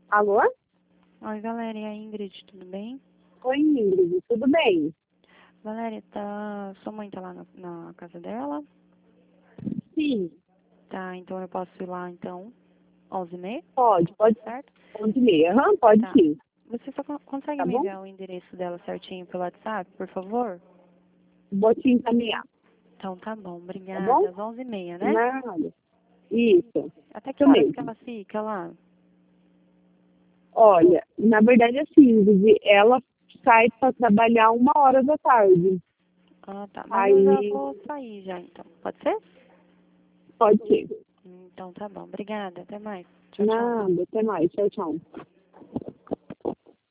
Alô? Oi, Valéria, é a Ingrid, tudo bem? Oi, Ingrid, tudo bem? Valéria, sua mãe tá lá na casa dela? Sim, Tá, então eu posso ir lá, então, 11h30, pode, certo? 11h30. Aham, pode Tá. sim, Você só consegue tá me bom? enviar o endereço dela certinho pelo WhatsApp, por favor? Vou te encaminhar, Então tá bom, tá bom? obrigada. Às 11h30, né? Nada. Isso, Até que isso horas que mesmo. ela fica lá? Olha, na verdade assim, Ingrid, ela sai para trabalhar 1h da tarde. Ah, tá. Mas eu já Aí, vou sair já, então. Pode ser? pode ser. Então tá bom. Obrigada. Até mais. Tchau, tchau. Nada, até mais. Tchau, tchau.